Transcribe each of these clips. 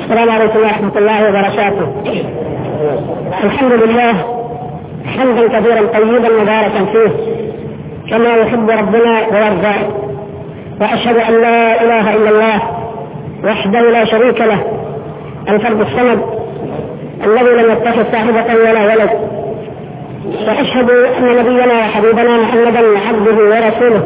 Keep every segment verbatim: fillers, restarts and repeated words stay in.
السلام عليكم ورحمة الله وبركاته. الحمد لله حمدا كثيرا طيبا مباركا فيه كما يحب ربنا ويرضى، وأشهد أن لا إله إلا الله وحده لا شريك له الفرد الصمد الذي لم يتخذ صاحبة ولا ولد، وأشهد أن نبينا وحبيبنا محمدا عبده ورسوله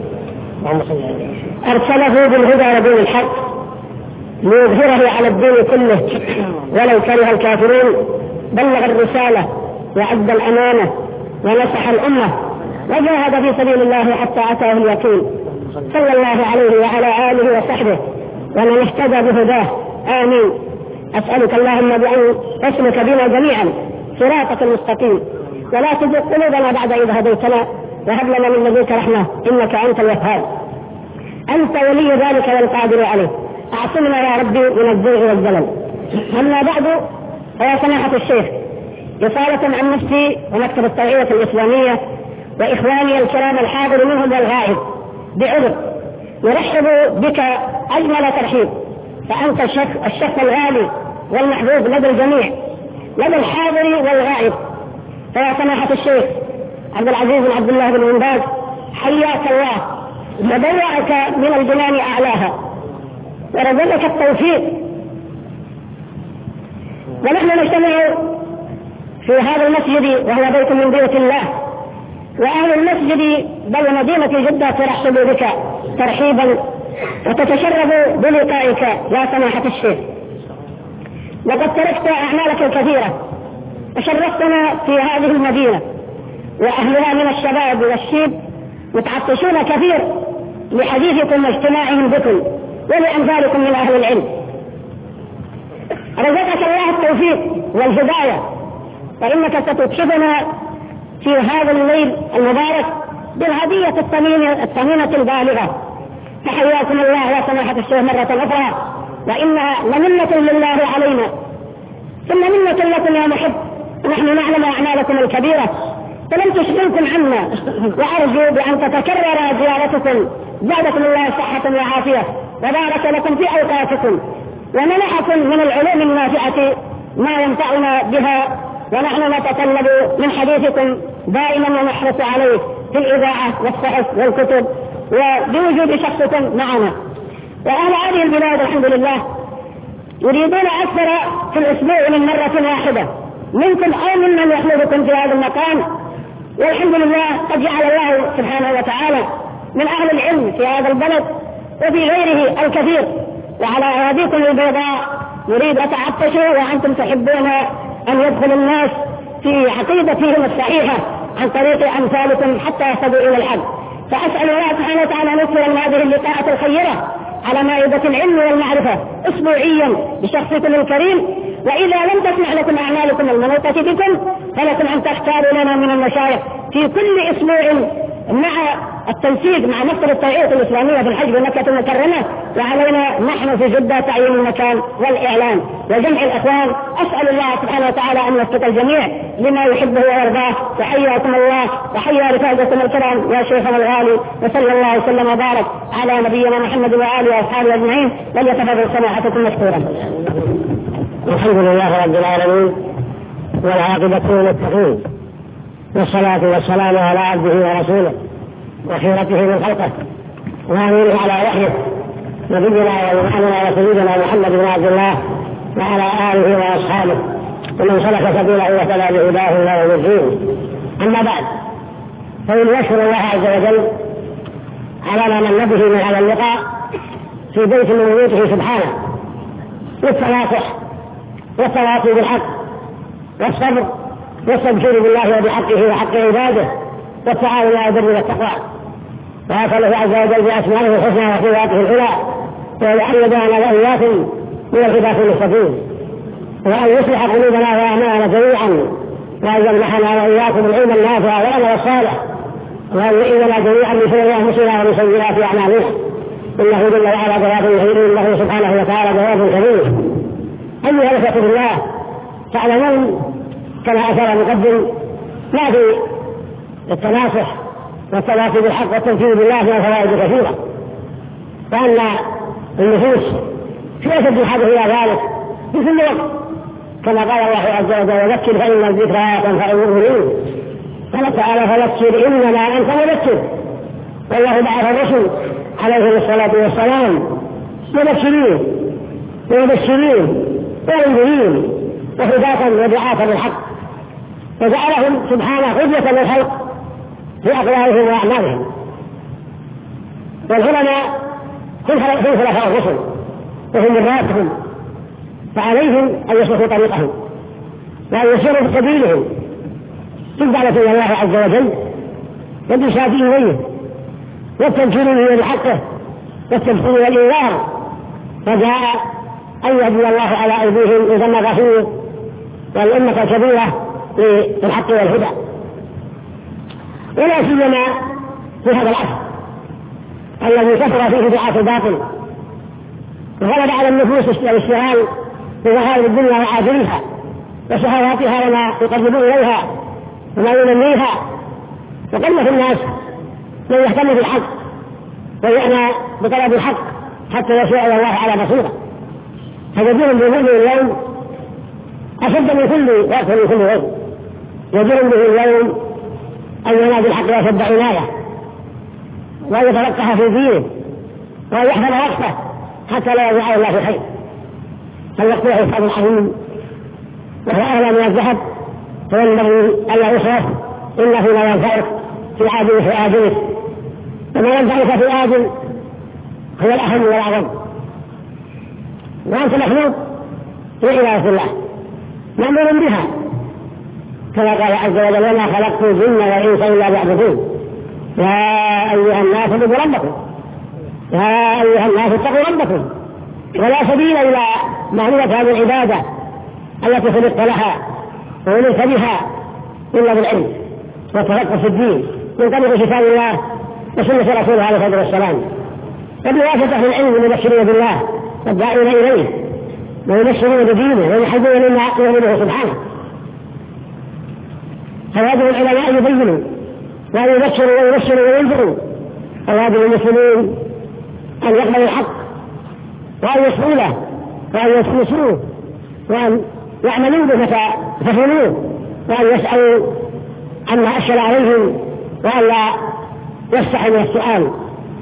أرسله بالهدى ودين الحق ليظهره على الدين كله ولو كره الكافرون. بلغ الرسالة وأدى الأمانة ونصح الأمة وجاهد في سبيل الله حتى أتاه اليقين، صلى الله عليه وعلى آله وصحبه ومن اهتدى بهداه، آمين. أسألك اللهم بأن تسلك بنا جميعا صراطك المستقيم، ولا تزغ قلوبنا بعد إذ هديتنا، وهب لنا من لدنك رحمة إنك أنت الوهاب، أنت ولي ذلك والقادر عليه. أعصمنا يا ربي من الزيغ والزلل. أما بعد، فيا سماحة الشيخ، رسالة عن نفسي ومكتب التوعية الإسلامية وإخواني الكرام الحاضر منهم والغائب بعذر، نرحب بك أجمل ترحيب، فأنت الشخص, الشخص الغالي والمحبوب لدى الجميع، لدى الحاضر والغائب. فيا سماحة الشيخ عبد العزيز بن عبد الله بن باز، حياك الله وبوأك من الجنان أعلاها ورزقك التوفيق. ونحن نجتمع في هذا المسجد وهو بيت من بيوت الله، وأهل المسجد بل مدينة جدة ترحب بك ترحيبا وتتشرف بلقائك يا سماحة الشيخ. لقد تركت أعمالك الكثيرة وشرفتنا في هذه المدينة، وأهلها من الشباب والشيب متعطشون كثير لحديثكم واجتماعهم بكم ولأمثالكم من أهل العلم. رزقك الله التوفيق والهداية، فإنك ستكشفنا في هذا الليل المبارك بالهدية الثمينة الثمينة البالغة. فحياكم الله يا سماحة الشيخ مرة أخرى، وإنها لمنة لله علينا ثم منة لكم يا محب. نحن نعلم أعمالكم الكبيرة فلم تشغلكم عنا، وأرجو بأن تتكرر زيارتكم. زادكم الله صحة وعافية وبارك لكم في أوقاتكم ومنحكم من العلوم النافعة ما ينفعنا بها، ونحن نتطلب من حديثكم دائما ونحرص عليه في الإذاعة والصحف والكتب وبوجود شخصكم معنا. وأهل هذه البلاد الحمد لله يريدون أكثر في الأسبوع من مرة واحدة منكم أو ممن يحملكم في هذا المكان، والحمد لله قد جعل الله سبحانه وتعالى من أهل العلم في هذا البلد وفي غيره الكثير. وعلى أياديكم البيضاء نريد أتعطشوا وأنتم تحبون أن يدخل الناس في عقيدتهم الصحيحة عن طريق أمثالكم حتى يهتدوا إلى الحق. فأسأل الله سبحانه وتعالى أن يكثر من هذه اللقاءات الخيرة على مائدة العلم والمعرفة أسبوعيا بشخصكم الكريم. وإذا لم تسمح لكم أعمالكم المنوطة بكم فلكم أن تختاروا لنا من المشايخ في كل أسبوع مع التنسيق مع مكتب التوعية الإسلامية في الحج بمكة المكرمة، وعلينا نحن في جدة تعيين المكان والإعلان وجمع الأخوان. أسأل الله سبحانه وتعالى أن يوفق الجميع لما يحبه ويرضاه. وحياكم الله وحيا رفاقكم الكرام يا شيخنا الغالي، وصلى الله وسلم وبارك على نبينا محمد وآله وأصحابه أجمعين، وليتفضل سماحتكم مشكورا. الحمد لله رب العالمين والعاقبة للمتقين، والصلاة والسلام على عبده ورسوله وخيرته من خلقه وأمينه على وحيه نبينا وإمامنا وسيدنا محمد بن عبد الله وعلى آله وأصحابه ومن سلك سبيله واهتدى بهداه إلى يوم الدين. أما بعد، فإن يشكر الله عز وجل على ما من به من هذا اللقاء في بيت من بيوته سبحانه، والتناصح والتواصي بالحق والصبر والتبشير بالله وبحقه وحق عباده والتعاون على البر والتقوى. وأسأله عز وجل بأسمائه الحسنى وصفاته العلى وأن يدعنا وإياكم من الهداة المستقيم، وأن يصلح قلوبنا وأعمالنا جميعا، وأن يمنحنا وإياكم العلم النافع والعمل الصالح، وأن يعيذنا جميعا من شرور أنفسنا ومن سيئات أعمالنا، إنه جل وعلا جواد مهيب، إنه سبحانه وتعالى جواد كريم. أيها الأخوة في الله، تعلمون كما أثر المقدم ما في التناصح والتواصي بالحق والتنفيذ بالله من فوائد كثيرة، وأن النفوس في أشد الحاجة إلى ذلك في كل وقت، كما قال الله عز وجل: وذكر فإن الذكرى تنفع المؤمنين. قال تعالى: فذكر إنما أنت مذكر. والله بعث الرسل عليه الصلاة والسلام مبشرين ومبشرين ومنذرين وهداة ودعاة للحق، وجعلهم سبحانه قدوة للخلق في أقوالهم وأعمالهم. والعلماء هم خلفاء الرسل وهم مراتهم، فعليهم أن يسلكوا طريقهم وأن يسيروا في سبيلهم في الدعوة إلى الله عز وجل والإرشاد إليه والتمكين به لحقه والتبشير والإنذار. فجاء أن يهدي الله على أيديهم إذا الغفير والأمة الكبيرة بالحق والهدى، ولا سيما في هذا العصر الذي كثر فيه دعاة الباطل وغلب على النفوس الاشتغال بظهائر الدنيا وعاجلها وشهواتها وما يقربون إليها وما ينميها. وقل في الناس من يهتم بالحق ويعنى بطلب الحق حتى يشاء الله على بصيرة، فجدير بهم اليوم أشد من كل وقت من كل غير. يجب به اليوم أن ينادي الحق ويشد عناية وأن يتلقح في دينه وأن يحفظ وقته حتى لا يضيع الله في خير. فالوقت حساب عظيم وهو أعلى من الذهب، فينبغي ألا يصرف إنه لا ينفعك في عاجله في آجله، وما ينفعك في آجل هو الأهم والأعظم. وأنت مخلوق لعبادة الله مأمور بها، كما قال عز وجل: وما خلقت الجن والإنس إلا ليعبدون. يا أيها الناس اعبدوا ربكم، يا أيها الناس اتقوا ربكم. ولا سبيل إلى معرفة هذه العبادة التي خلقت لها وأمرت بها إلا بالعلم والتفقه في الدين من طريق كتاب الله وسنة رسوله عليه الصلاة والسلام، وبواسطة أهل العلم المبشرين بالله والداعين إليه ويبشرون بدينه ويحذرون مما يؤمنه سبحانه. فواجب العلماء يبينوا وأن يبشروا ويبشروا وينذروا، فواجب المسلمين أن يقبلوا الحق وأن يسعوا له وأن يسلسوه وأن يعملوا به متى فهموه، وأن يسألوا عما أشكل عليهم وأن لا يستحي من السؤال.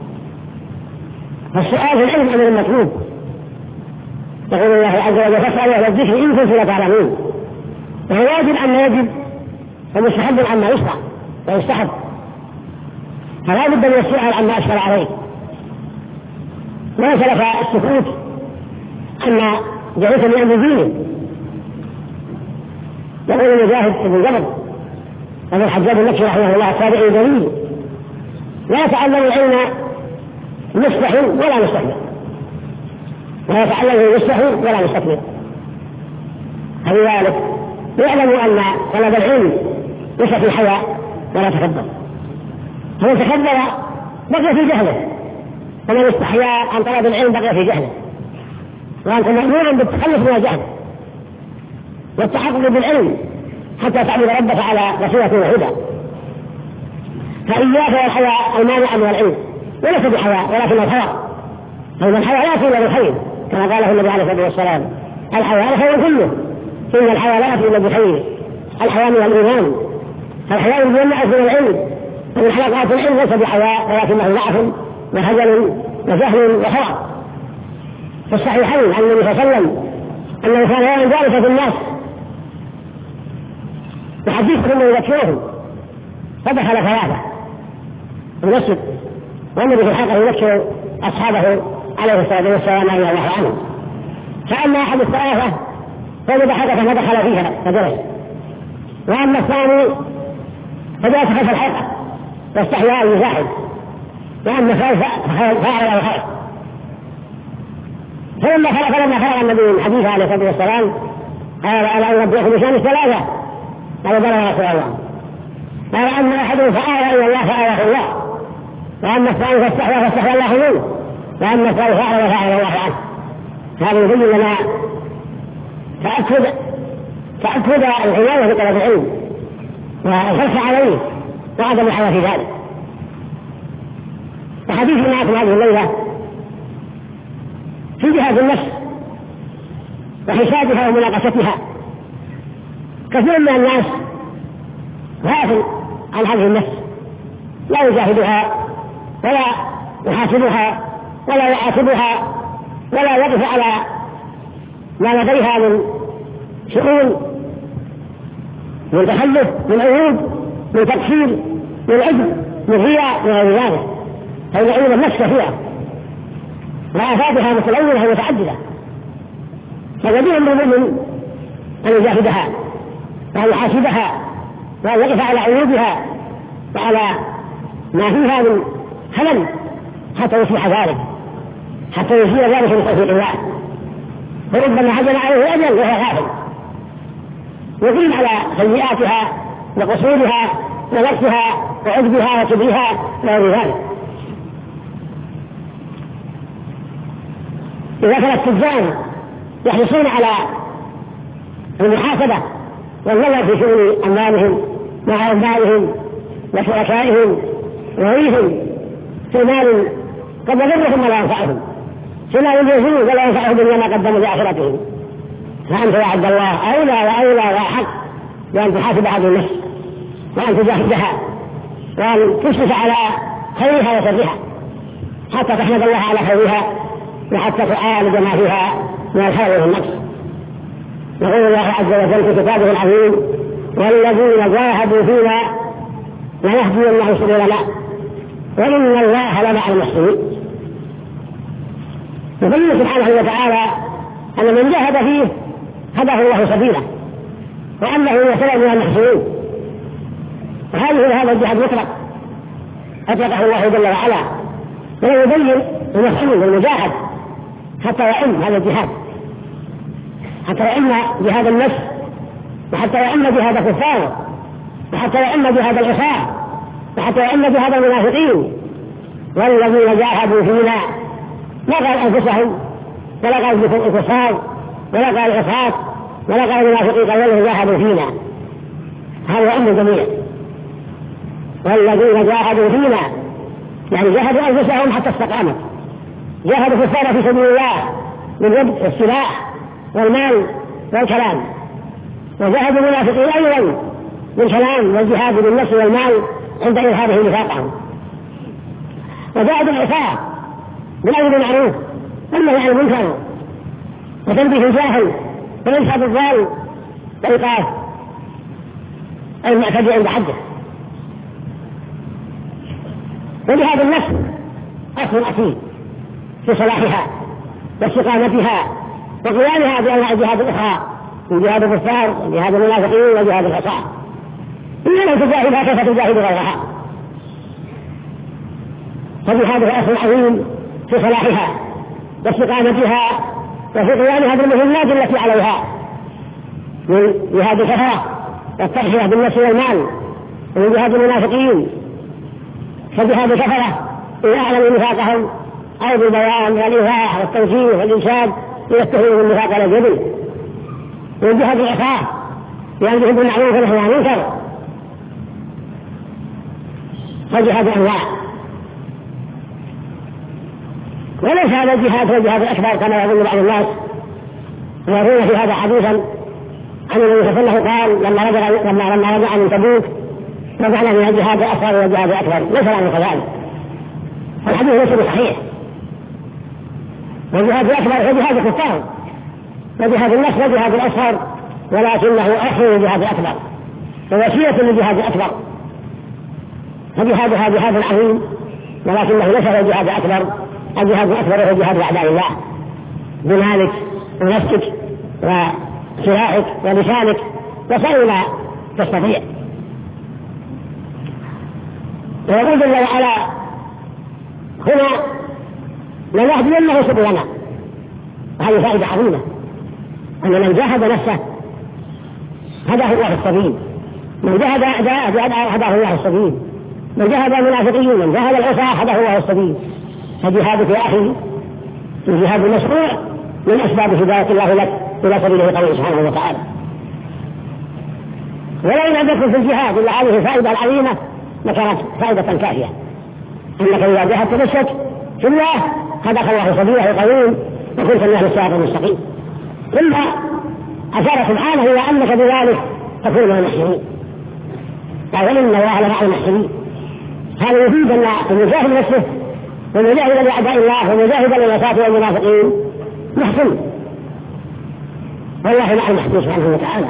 فالسؤال في العلم أمر مطلوب. يقول الله عز وجل: فاسألوا أهل الذكر إن كنتم لا تعلمون. وهو واجب عما يجب ومستحب عما يشرع ويستحب، فلا بد من السؤال عما أشكل عليه. ما سلف السكوت عما جعلت من أمر دينه. يقول مجاهد بن جبر أبو الحجاج المكي رحمه الله: التابعي دليل لا يتعلم العلم مستحي ولا مستكبر، لا يتعلم مستحي ولا مستكبر. فلذلك يعلم أن طلب العلم ليس في حياء ولا تكبر، فمن تكبر بقي في جهله، ومن استحيا عن طلب العلم بقي في جهله. وأنت مأمور بالتخلص من الجهل والتحقق بالعلم حتى تعبد ربك على بصيرة وهدى. فإياك والحياء المانع من العلم، وليس بحياء ولكن الحياء، فإن الحياء لا يأتي إلا بالخير كما قاله النبي عليه الصلاة والسلام: الحياء الخير كله، إن الحياء لا يأتي إلا بخير. الحياء من الإيمان، فالحياء يمنع من العلم، ومن حلقات العلم ليس بحياء ولكنه ضعف وخجل وجهل وحرج. في الصحيحين عن النبي صلى الله عليه وسلم أنه كان يوم جالس في الناس وحديث انه يذكرهم، فدخل ثلاثة المسجد والنبي في الحلقة يذكر أصحابه عليه الصلاة والسلام رضي الله عنهم. فأما أحد الثلاثة فوجد حلقة فدخل فيها فجلس، وأما الثاني فجلس خلف الحلقة واستحيا أن يزاحم، وأما الثالث فأعرض عن الحلقة. فلما خلق فلما خلق النبي من حديثه عليه الصلاة والسلام قال: ألا أنبئكم بشأن الثلاثة؟ قال: بلى يا رسول الله. قال: أما أحدهم فآوى إلى الله فآواه الله، وأما الثاني فاستحيا فاستحيا الله منه، وأما الثالث فأعرض فأعرض الله عنه. هذا يبين لنا تأكد تأكد العناية بطلب العلم والحرص عليه وعدم الحياة في ذلك. وحديث معكم هذه الليلة في جهاد النفس وحسابها ومناقشتها. كثير من الناس غافل عن هذه النفس، لا يجاهدها ولا يحاسبها ولا يعاتبها ولا يقف على ما لديها من شؤون، من تخلف، من عيوب، من تقصير، من عجب، من رياء وغير ذلك. فإن عيوب النفس كثيرة وآفاتها متلونة ومتعددة، فيجب للمؤمن أن يجاهدها وأن يحاسبها وأن يقف على عيوبها وعلى ما فيها من خلل حتى يصلح ذلك، حتى يزيل ذلك من توفيق الله. وربما عجل عليه أجل وهو غافل، يقيم على سيئاتها وقصورها ونقصها وعجبها وكبرها وغير ذلك. إذا كان التجار يحرصون على المحاسبة والنظر في شؤون أموالهم مع أموالهم وشركائهم وغيرهم في مال قد يضرهم ولا ينفعهم، في مال يجوزون ولا ينفعهم إلا ما قدموا لآخرتهم، فأنت يا عبد الله أولى وأولى وأحق بأن تحاسب هذه النفس وأن تجاهدها وأن تشرف على خيرها وشرها حتى تحمد الله على خيرها وحتى تعالج ما فيها من الخير والنقص. يقول الله عز وجل في كتابه العظيم: والذين جاهدوا فينا لنهدينهم سبلنا وإن الله لمع المحسنين. يبين سبحانه وتعالى أن من جاهد فيه هداه الله سبيله وأنه يسلم من المحسنين، وهذه هذا الجهاد مطلق أطلقه الله جل وعلا، ويبين المسؤول والمجاهد حتى يعم هذا الجهاد، حتى يعم جهاد النفس، وحتى يعم جهاد الكفار، وحتى يعم جهاد العصاة، وحتى يعم جهاد المنافقين. والذين جاهدوا فينا ما قال أنفسهم ولا قال الكفار ولا قال العصاة ولا قال المنافقين، قال والذين جاهدوا فينا، هذا يعم الجميع. والذين جاهدوا فينا يعني جاهدوا أنفسهم حتى استقامت، جاهدوا كفار في سبيل الله من يد والسلاح والمال والكلام، وجاهدوا المنافقين أيضا بالكلام والجهاد بالنفس والمال عند إظهارهم نفاقهم، وجاهدوا العصاة بالأمر بالمعروف والنهي عن المنكر وتنبيه الجاهل وإرشاد الضال وإيقاف المعتدي عند حده. وجهاد النفس أصل أصيل في صلاحها واستقامتها وقيامها بأنواع الجهاد الأخرى من جهاد الكفار وجهاد المنافقين وجهاد العصاة، إلا لو تجاهدها كيف تجاهد غيرها. فجهادها أصل عظيم في صلاحها واستقامتها وفي قيامها بالمهمات التي عليها من جهاد الكفرة والتضحية بالنفس والمال، ومن جهاد المنافقين فجهاد الكفرة إذا أعلنوا نفاقهم أو بالبيان والإيضاح والتوجيه والإرشاد ليتهموا النفاق على الجبل، ومن جهاد العصاة بأمرهم بالمعروف ونهي عن المنكر. فجهاد أنواع، وليس هذا الجهاد هو الجهاد الأكبر كما يظن بعض الناس ويرون في هذا حديثا عن النبي صلى الله عليه وسلم قال لما رجع لما لما رجع من تبوك رجعنا من الجهاد الأصغر والجهاد الأكبر، ليس له كذلك، الحديث ليس بصحيح. والجهاد الأكبر هو جهاد الكفار وجهاد النفس وجهاد الأصغر، ولكنه أخر الجهاد الأكبر ووسيلة للجهاد الأكبر، فجهادها جهاد عظيم ولكنه ليس له جهاد أكبر. الجهاد الأكبر هو جهاد أعداء الله بمالك ونفسك وسلاحك ولسانك وسائر ما تستطيع. ويقول جل وعلا هنا لنهدينهم سبلنا، وهذه فائدة عظيمة أن من جاهد نفسه هداه الله السبيل، من جاهد أعداءه هداه الله السبيل، من جاهد المنافقين من جاهد العصاة هداه الله السبيل. فجهادك يا أخي الجهاد المشروع من أسباب هداية الله لك إلى سبيله قوله سبحانه وتعالى. ولو لم يكن في الجهاد إلا هذه الفائدة العظيمة لكانت فائدة كافية، أنك إذا جاهدت نفسك في الله هداك الله سبيله قويم وكنت من أهل الصراط المستقيم. ثم أشار سبحانه إلى أنك بذلك تكون من المحسنين، قال إن الله لمع المحسنين. هذا يفيد أن المجاهد نفسه والمجاهد لأعداء الله والمجاهد للكافرين والمنافقين محسن، والله مع المحسنين سبحانه وتعالى.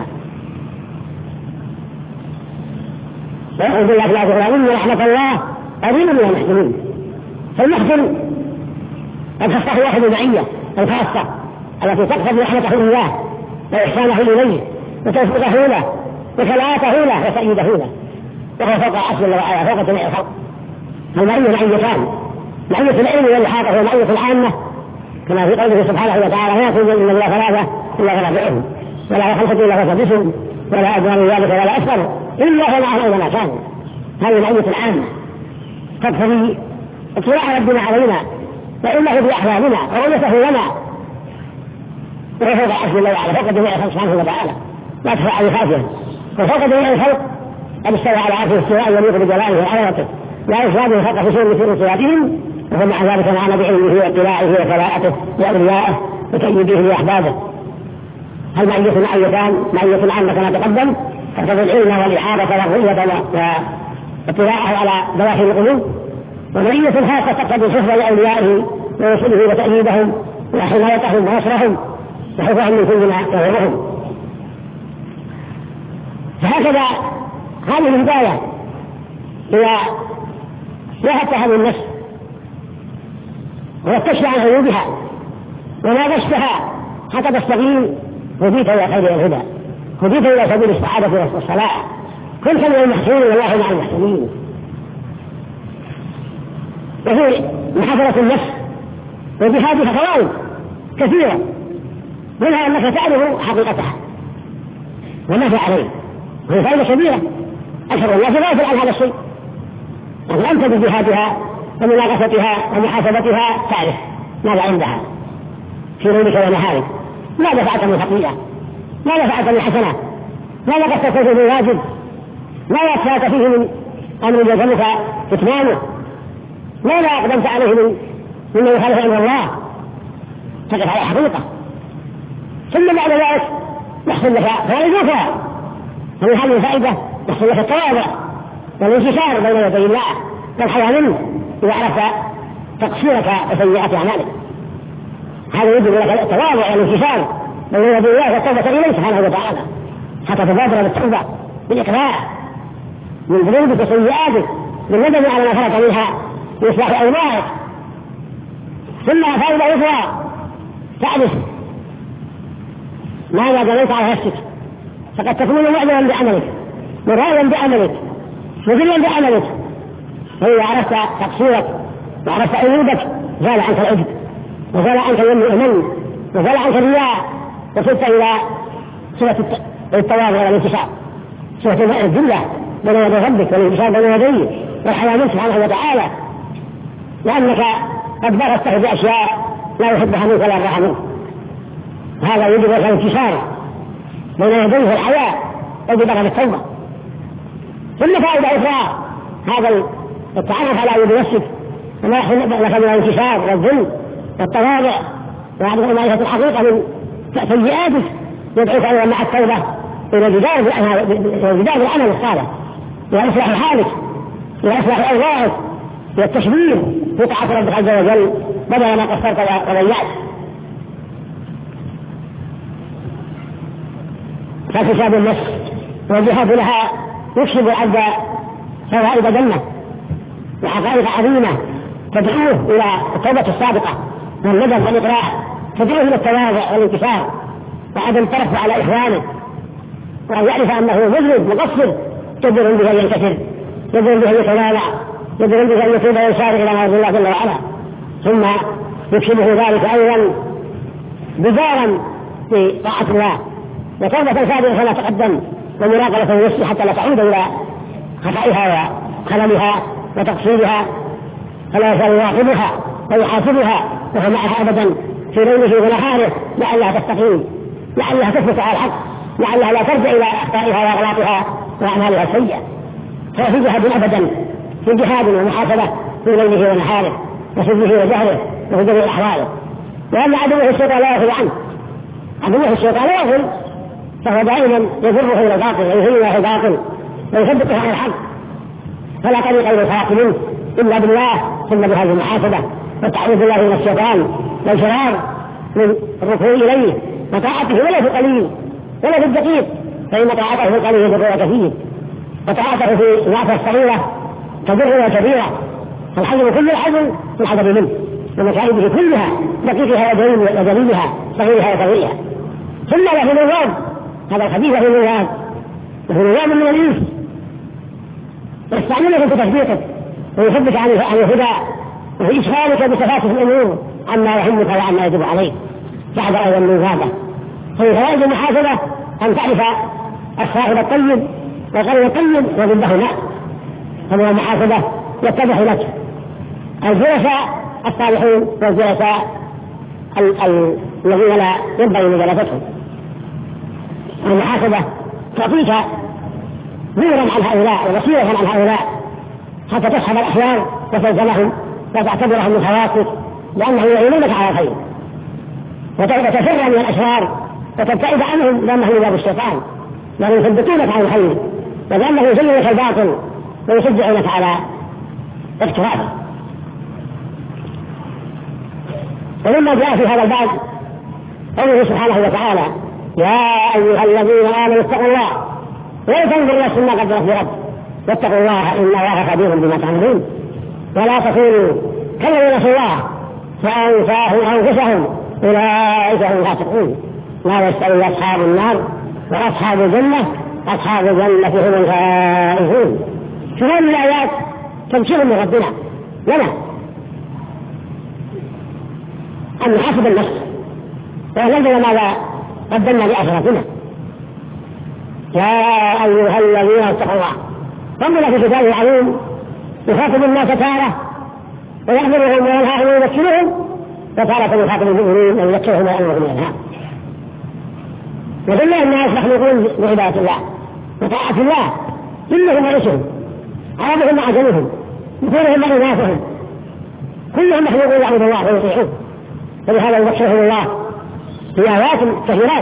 ويقول الله في الآية إن رحمة الله قريب من المحسنين. فالمحسن قد خصه واحد المعية الخاصة التي تقصد رحمته إياه وإحسانه إليه وتوفيقه له وكلاءته له وتأييده له، وهو فوق العرش جل وعلا فوق جميع الخلق. المعية معيتان، معية العلم والإحاطة ومعية العامة، كما في قوله سبحانه وتعالى: لا يكون من الله ثلاثة إلا غرابعهم ولا خمسة إلا فسادسهم ولا أدنى من ذلك ولا أكثر إلا هو معهم أينما كان. هذه معية العامة تقتضي اطلاع ربنا علينا وإنه بأحوالنا ورؤيته لنا، وهو فوق العرش جل وعلا فوق جميع الخلق سبحانه وتعالى لا تخفى عليه خافية، وفوق جميع الخلق قد استوى على عرشه استواء يليق بجلاله وعظمته لا يصاب الخلق في شيء مثل صفاتهم، وهو مع ذلك معنا بعلمه واطلاعه وكلاءته وأوليائه وتأييده لأحبابه. هل معية معيتان؟ معية عامة كما تقدم تقتضي العلم والإحاطة والرؤية واطلاعه على دواخل القلوب، ومعية خاصة تقتضي الحفظ لأوليائه ورسله وتأييدهم وحمايتهم ونصرهم وحفظهم من كل ما يضرهم. فهكذا هذه الهداية هي لا تهب النفس والكشف عن عيوبها وما غشتها حتى تستقيم، هديت إلى خير الهدى، هديت إلى سبيل السعادة والصلاح. كن من المحسنين والله مع المحسنين. وفي محاضرة النفس وجهادها فوائد كثيرة، منها أنك تعرف حقيقتها وما عليه، وهي فائدة كبيرة. أشهر الناس غافل عن هذا الشيء، لكن أنت بجهادها ومناقشتها ومحاسبتها تعرف ماذا عندها في ليلك ونهارك، ماذا فعلت من خطيئة، ماذا فعلت من حسنة، ماذا قصدت فيه من واجب، ماذا فات فيه من أمر جزمك إتمامه، ماذا أقدمت عليه من مما يخالف أمر الله، تقف على حقيقة. ثم بعد ذلك يحصل لك فائدة أخرى، ومن هذه الفائدة يحصل لك التواضع والانكسار بين يدي الله والحياة منه إذا عرفت تقصيرك وسيئات أعمالك. هذا يجب لك التواضع والانكسار بين يدي الله والتوبة إليه سبحانه وتعالى حتى تبادر بالتوبة بالإقلاع من ذنوبك وسيئاتك بالندم على ما فرط منها بإصلاح أولادك. ثم فائدة أخرى تعرف ماذا جنيت على نفسك، فقد تكون معجبا بعملك مراضيا بعملك مذلا بعملك، فإذا عرفت تقصيرك وعرفت عيوبك زال عنك العجب وزال عنك الأمن وزال عنك الرياء، وصلت إلى صفة التواضع والانكسار، صفة الذلة بين يدي ربك والانكسار بين يديه والحياة منه سبحانه وتعالى، لأنك قد بغته بأشياء لا يحبها منك ولا يرضاها منك. هذا يجب لك الانكسار بين يديه الحياة وبدغ التوبة. ثم فائدة أخرى هذا التعرف على عيوب نفسك وما يحصل لك من الانكسار والذل والتواضع وعدم معرفة الحقيقة من سيئاتك يدعوك أيضا مع التوبة إلى جدال العمل الصالح، إلى إصلاح حالك، إلى إصلاح أوضاعك، إلى التشبير في طاعة ربك عز وجل بدل ما قصرت وضيعت. فاكتساب النفس والجهاد لها يكسب العبد فوائد جنة وحقائق عظيمة تدعوه إلى التوبة الصادقة والندم والإقلاع، تدعوه إلى التواضع والانكسار وعدم الترفع على إخوانه، وأن يعرف أنه مذنب مقصر يجب به أن ينكسر، يجب به أن يتواضع، يجب به أن يتوب ويسار إلى مرض الله جل وعلا. ثم يكسبه ذلك أيضا بجارا في طاعة الله وتوبة صادقة كما تقدم ومراقبة النفس حتى لا تعود إلى خطئها وخللها وتقصيرها، فلا يزال يراقبها ويحاسبها وهو معها أبدا في ليله ونهاره لعلها تستقيم، لعلها تثبت على الحق، لعلها لا ترجع إلى أخطائها وأغلاطها وأعمالها السيئة. ففي جهاد أبدا، في جهاد ومحاسبة في ليله ونهاره وسره وجهره وفي جميع أحواله، لأن عدوه الشيطان لا يخرج عنه عدوه الشيطان يغفل، فهو دائما يجره الى الباطل ويهيئه الباطل ويثبته على الحق، فلا طريق الى الخلاص منه الا بالله ثم بهذه المحاسبه والتعوذ بالله من الشيطان والفرار من الركوع اليه وطاعته ولا في القليل ولا في الدقيق، فان طاعته في القليل يضر كثير، وطاعته في النعمه الصغيره تضر كبيره، فالحزم كل الحزم في الحذر منه ومكائده كلها دقيقها وجليلها صغيرها وكبيرها. ثم له نظام، هذا الخبيث له نظام، له نظام من الانس يستعمله في تثبيتك ويثبت عن الهدى وفي اشغالك بتفاصيل الامور عما يهمك وعما يجب عليك. بعد ايضا من هذا فمن فوائد المحاسبه ان تعرف الصاحب الطيب والقرن الطيب وضده لا، فمن المحاسبه يتضح لك الجلساء الصالحين والجلساء الذين لا ينبغي مجالستهم. المحاسبه تعطيك نورا عن هؤلاء وبصيرة عن هؤلاء حتى تصحب الأحيان وتلزمهم وتعتبرهم من خواصك، لأنهم يعينونك على الخير، وتفر من الأشرار وتبتعد عنهم لأنهم من باب الشيطان، لأنهم يثبتونك على الخير ولأنهم يزينك الباطل ويشجعونك على اقترابه. ولما جاء في هذا الباب قوله سبحانه وتعالى: يا أيها الذين آمنوا اتقوا الله ولتنظر نفس ما قدمت لغد واتقوا الله إن الله خبير بما تعملون، ولا تكونوا كالذين نسوا الله فأنساهم أنفسهم أولئك هم الفاسقون، لا يستوي أصحاب النار وأصحاب الجنة أصحاب الجنة هم الفائزون. في هذه الآيات تبشير من ربنا لنا أن نحاسب النفس وننظر ماذا قدمنا لآخرتنا. يا أيها الذين اتقوا الله، ربنا في كتابه العظيم يخاطب الناس تارة ويأمرهم وينهاهم ويذكرهم، وتارة يخاطب المؤمنين ويذكرهم ويأمرهم وينهاهم. وجميع الناس مخلوقون بعبادة الله وطاعة الله، كلهم وعيشهم، عربهم وعجمهم، ذكورهم وإناثهم، كلهم مخلوقون يعبدون الله ويطيعوه. ولهذا يذكرهم الله في آيات كثيرات،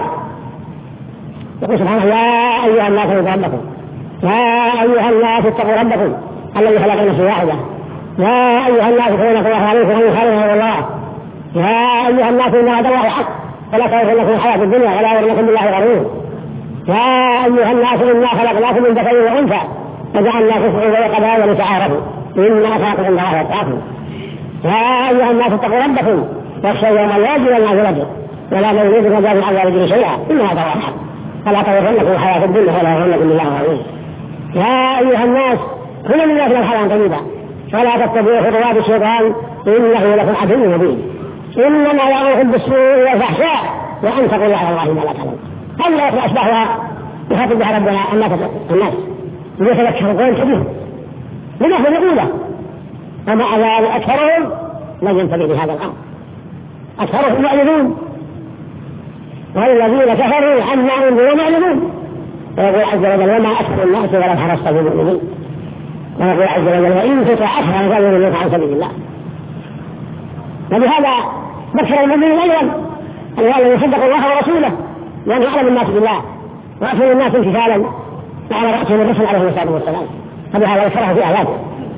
يقول سبحانه: يا أيها الناس اتقوا ربكم، يا أيها الناس اتقوا ربكم الذي خلق نفسا واحدة، يا أيها الناس اتقوا الله عليكم أن يخالفه الله، يا أيها الناس إن وعد الله حق فلا تغرنكم الحياة الدنيا ولا يغرنكم بالله غرور، يا أيها الناس إنا خلقناكم من ذكر وأنثى وجعلناكم شعوبا وقبائل لتعارفوا إن أخاكم عند الله يتقاكم، يا أيها الناس اتقوا ربكم واخشوا يوما لا يجزي الناس ولده ولا مولود مجاز عن والده شيئا إن هذا هو الحق فلا تغرنكم الحياة الدنيا ولا يغرنكم بالله غرور. يا أيها الناس كلوا مما في الحياة طيبا ولا تتبعوا خطوات الشيطان إنه لكم عدو مبين، إنما يأمركم بالسوء والفحشاء وأن تقولوا على الله ما لا تعلمون. هذه الآية أشبهها يخاطب بها ربنا الناس الناس ليتذكروا كبير من أهل الأولى، ومع ذلك أكثرهم لم ينتبه بهذا الأمر، أكثرهم معرضون والذين كفروا عما أنذروا معرضون. ويقول عز وجل: وما أكثر الناس ولو حرصت بالمؤمنين. ويقول عز وجل: وإن تطع أكثر فلن يضلوك عن سبيل الله. وبهذا بشر المؤمنين أيضا الذين يصدقوا الله ورسوله لأن أعلم الناس بالله وأكثر الناس امتثالا وعلى رأسهم الرسول عليه الصلاة والسلام، فبهذا يشرح في آياته: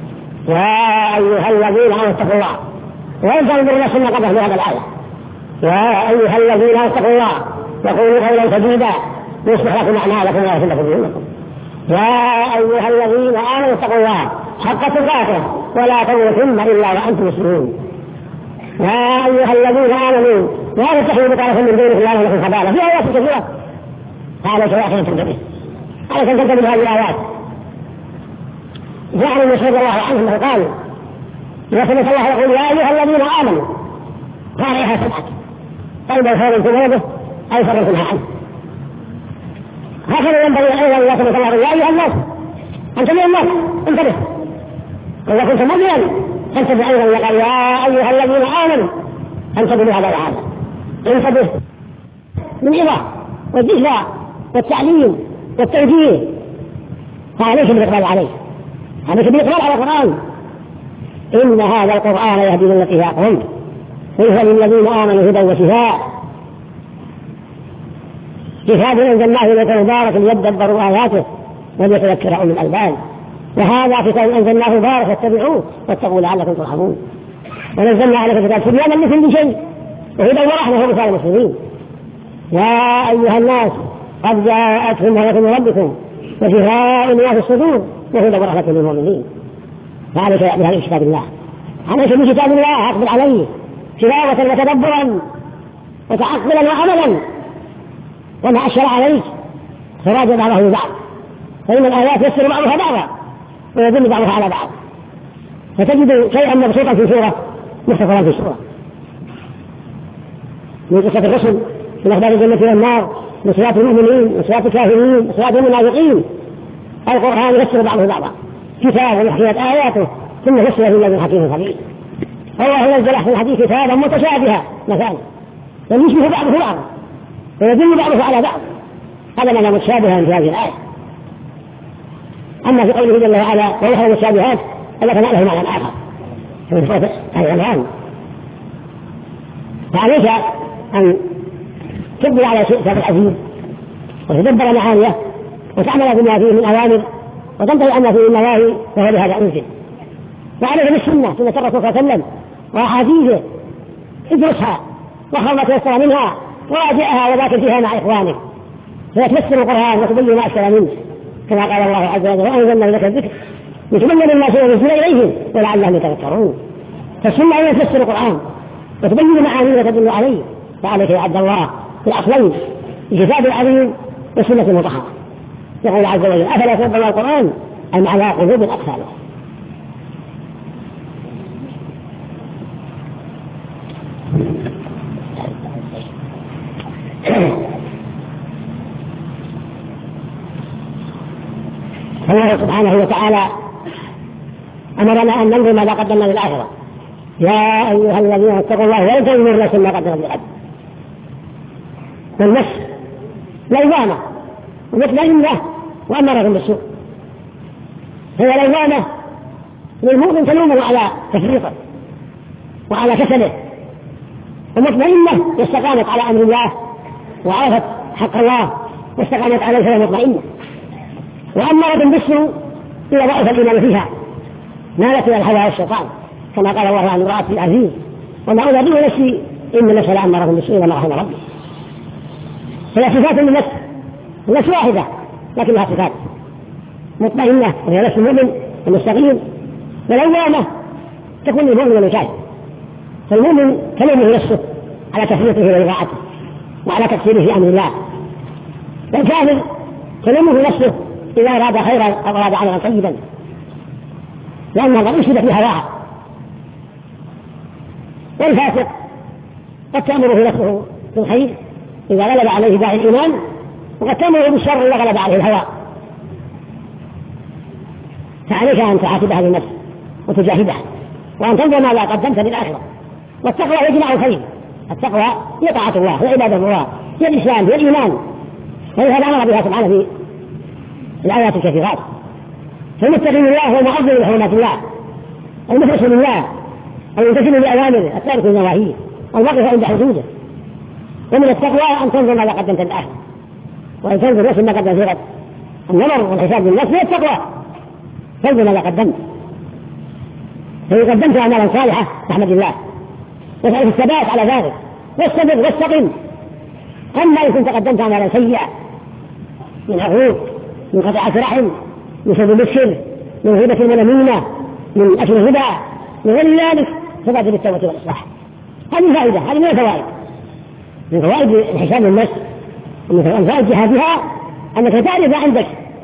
يا أيها الذين آمنوا اتقوا الله وإن تنظروا نفس ما قدمت لهذا الآية. يا أيها الذين اتقوا الله وقولوا قولا سديدا يصلح لكم أعمالكم ويغفر لكم ذنوبكم. يا أيها الذين آمنوا اتقوا الله حق تقاته ولا تموتن إلا وأنتم مسلمون. يا أيها الذين آمنوا لا تتخذوا بطانة من دون الله لكم خبالة. في آيات كثيرة فعليك يا أخي أن تنتبه، عليك أن تنتبه بهذه الآيات. جاء عن رضي الله عنه أنه قال: يسمى الله يقول: يا أيها الذين آمنوا فعليها سبعة قلبا خير في بلده أو شر تنهى عنه. هكذا ينبغي أيضا أن يسمى الله: يا أيها الناس أنت من الناس انتبه، وإذا كنت مؤمنا فانتبه أيضا وقال: يا أيها الذين آمنوا انتبهوا لهذا وهذا، انتبه من الإضاءة والدفاع والتعليم والتوجيه، فعليك بالإقبال عليه، عليك بالإقبال على القرآن. إن هذا القرآن يهدي للتي هي أقوم وهو للذين آمنوا هدى وشفاء. كتاب أنزلناه إليك مبارك ليدبروا آياته وليتذكر أولو الألباب، وهذا كتاب أنزلناه مبارك فاتبعوه واتقوا لعلكم ترحمون. ونزلنا عليك الكتاب تبيانا لكل شيء وهدى ورحمة وبشرى المسلمين. يا أيها الناس قد جاءتكم موعظة من ربكم وشفاء لما في الصدور وهدى ورحمة للمؤمنين. فعليك بهذا كتاب الله، عليك بكتاب الله أقبل عليه تلاوة وتدبرا وتعقلا وعملا، وما أشر عليك فراجع بعضه ببعض، فإن الآيات يسر بعضها بعضا ويدل بعضها على بعض، فتجد شيئا مبسوطا في سورة مختصرا في سورة، من قصة الرسل من أخبار الجنة والنار، من صفات المؤمنين، من صفات الكافرين، من صفات المنافقين. القرآن يفسر بعضه بعضا، كتاب وحكيت آياته ثم يفسر في الله حكيم خبير. الله نزل في الحديث كتابا متشابها مثلا يشبه بعضه بعضا ويدل بعضه على بعض، هذا معنى متشابها في هذه الآية. أما في قوله جل وعلا ويحرم المتشابهات فلا كان له معنى آخر في صفة الآن. فعليك أن تقبل على كتاب العزيز وتدبر معانيه وتعمل بما فيه من أوامر وتنتهي عما فيه من نواهي، فهو بهذا أنزل. وعليك بالسنة سنة الرسول صلى الله عليه وسلم وأحاديثه، ادرسها واخر ما تيسر منها وراجعها وذاكر فيها مع إخوانك فيتفسر القرآن وتبين ما أشكل منه، كما قال الله عز وجل وأنزلنا إليك الذكر لتبين للناس ما نزل إليهم ولعلهم يتذكرون. فالسنة هي تفسر القرآن وتبين معانيه وتدل عليه. فعليك يا عبد الله في الأصلين الكتاب العظيم والسنة المطهرة. يقول عز وجل أفلا يتدبرون القرآن أم على قلوب أقفالها. الله سبحانه وتعالى أمرنا أن ننظر ماذا قدمنا للآخرة. يا أيها الذين اتقوا الله ولا تنظروا نفس ما قدمت لغد. والنفس لوامة ومطمئنة وأمارة بالسوء، هي لوامة للمؤمن تلومه على تفريطه وعلى كسله، ومطمئنة واستقامت على أمر الله وعرفت حق الله واستقامت عليه فهي مطمئنة. وأمارة بالسوء إذا ضعف الإيمان فيها مالت إلى الهوى والشيطان، كما قال الله عن امرأة العزيز وما أبرئ نفسي إن النفس لأمارة بالسوء وما رحم ربي. هي صفات للنفس، النفس واحدة لكنها صفات مطمئنة وهي نفس المؤمن المستقيم، ولوامة تكون للمؤمن والكافر. فالمؤمن كلمه نفسه على تفريطه وإضاعته وعلى تقصيره في أمر الله، والكافر كلمه نفسه إذا أراد خيرا أو أراد عملا طيبا، لأن الرغم يشبه في هواها. والفاسق قد تأمره نفسه بالخير إذا غلب عليه داعي الإيمان، وقد تأمره بالشر إذا غلب عليه الهوى. فعليك أن تحاسب هذه النفس وتجاهدها وأن تنظر ماذا قدمت للآخرة. والتقوى يجمع الخير، التقوى هي طاعة الله وعبادة الله، هي الإسلام، هي الإيمان، ولهذا أمر بها سبحانه في الآيات الكثيرات. فالمتقي لله هو المعظم لحرمات الله، المخلص لله، الممتثل بأوامره، التارك لنواهيه، والواقف عند حدوده. ومن التقوى أن تنظر ماذا قدمت للآخرة، وأن تنظر نفس ما قدمت لغد. النظر والحساب للنفس هي التقوى، تنظر ماذا قدمت، فإن قدمت أعمالا صالحة فاحمد الله واسأل الثبات على ذلك واستمر واستقم. أما إن كنت قدمت أعمالا سيئة من عقوق، من قطيعة رحم، من سب الشر، من غيبة المنامينة، من أكل الربا، من غير ذلك فبادر بالتوبة والإصلاح. هذه فائدة، هذه من الفوائد، من فوائد الحساب للنفس، ومن فوائد جهادها أنك تعرف عندك